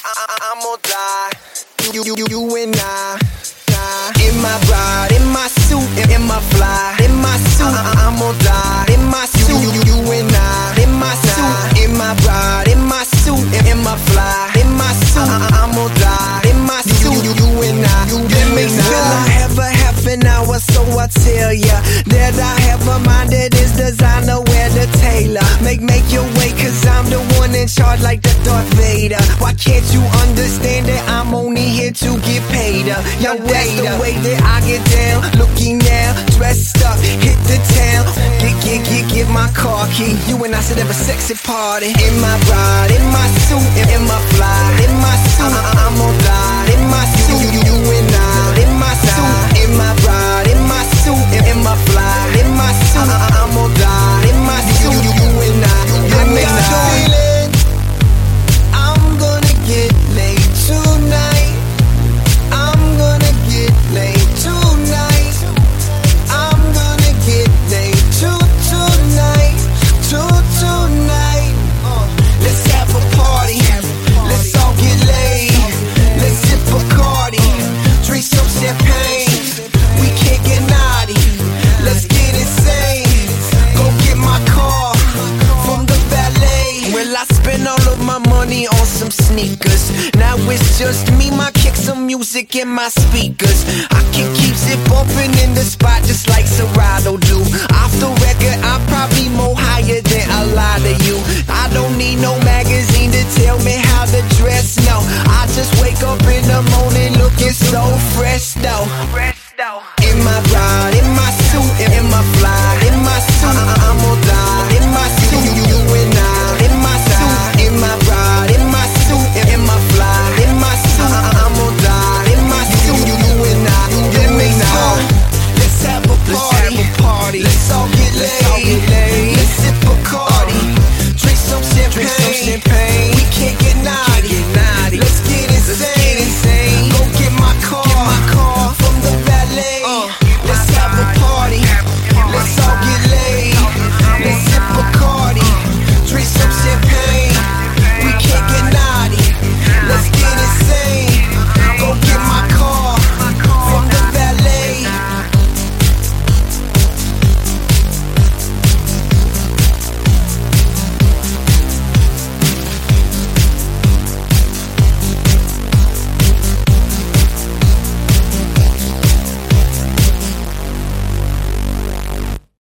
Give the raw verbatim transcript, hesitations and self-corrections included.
I'ma die. You, you, you, you and I. In my ride, in my suit, in my fly, in my suit, I'ma die. In my suit, you, you, you and I. In my suit, in my ride, in my suit, in my fly, in my suit, I'ma die. In my suit, you, you and I. Let me feel I have a half an hour, so I tell ya that I have a mind that is designer, wear the tailor. Make, make your way, cause I'm the one in charge like the Darth Vader. Why can't you understand that I'm only here to get paid? Uh, Yo, that's the way that I get down. Looking now, dressed up, hit the town. Get, get, get, get my car key. You and I should have a sexy party. In my ride, in my suit, in my fly, in my suit, I'ma die. In my suit, you, you, you and I. In my suit, in my ride, in my suit, in my fly, in my suit, I'ma die. In my suit, you, you, you and I. Let me feeling I'm gonna get laid tonight. I'm gonna get laid tonight. I'm gonna get laid to tonight, to tonight. Uh, let's have a party. Let's all get laid. Let's sip Bacardi, drink some champagne. We can't get naughty. Let's get insane. Go get my car from the valet. Well, I spend all of my money on some sneakers. Now it's just me, my kicks, some music, and my speakers. I can keep it bumping in the spot just like Serato do. Off the record, I'm probably more higher than a lot of you.